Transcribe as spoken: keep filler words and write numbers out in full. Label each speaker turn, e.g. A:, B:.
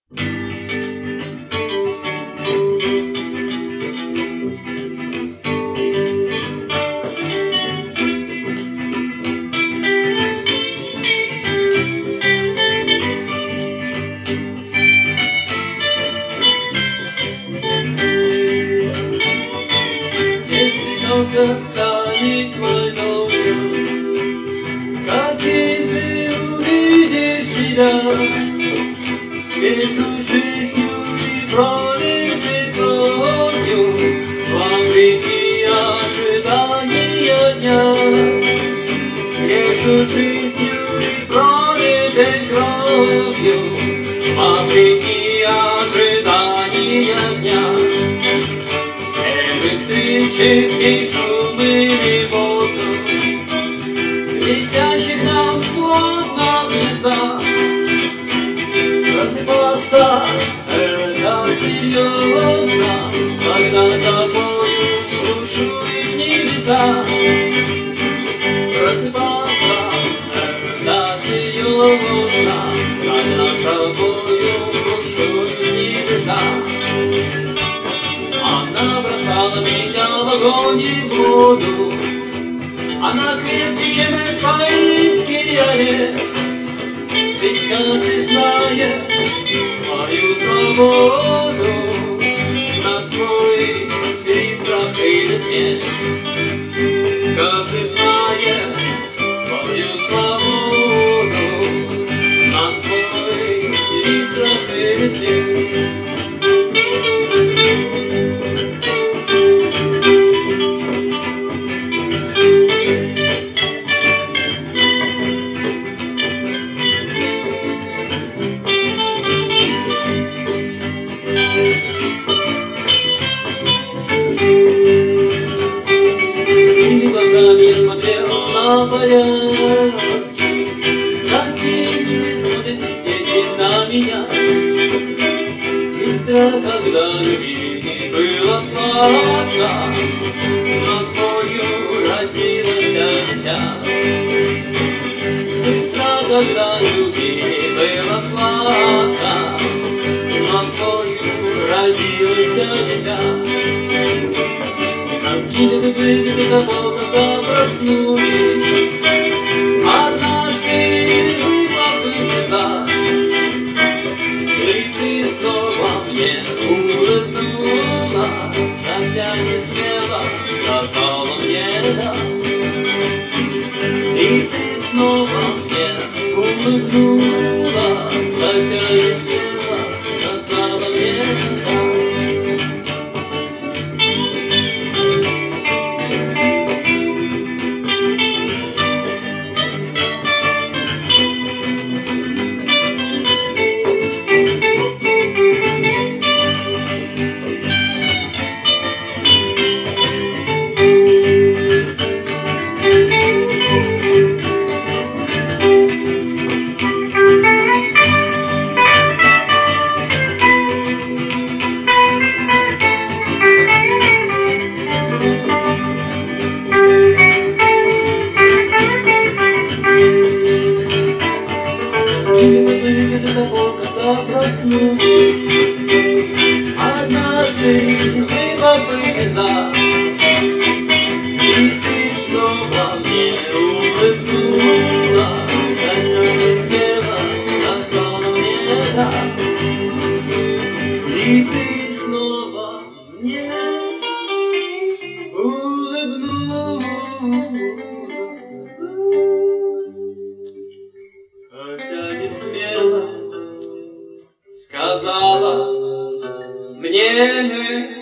A: Солнце станет войною, каким ты увидишь себя между жизнью и пролитой кровью, вопреки ожидания дня. Между жизнью и пролитой кровью, вопреки ожидания дня. Электрический шум или воздух, летящий к нам словно звезда. Просыпаться — это серьезно, когда над тобою бушуют небеса. Просыпаться — это серьезно, когда над тобою бушуют небеса. Она бросала меня в огонь и в воду, она крепче, чем исполинский орех. Ведь каждый знает свою свободу, на свой или страх, или смерть. Каждый знает свою свободу, на свой или страх, или смерть. Я смотрел на порядки, какими смотрят дети на меня. Сестра, когда любви было сладко, но с болью родилось дитя. Сестра, когда любви было сладко, но с болью родилось дитя. Какими вы были до того, когда проснулись? Однажды выпала звезда, и ты снова мне улыбнулась, хотя не смело сказала мне да. И ты снова мне улыбнулась, хотя не смело сказала мне да. До того, когда проснулись, однажды выпала звезда, и ты снова мне улыбнулась, хотя не смело сказала мне да. И ты снова мне улыбнулась, хотя не смело сказала мне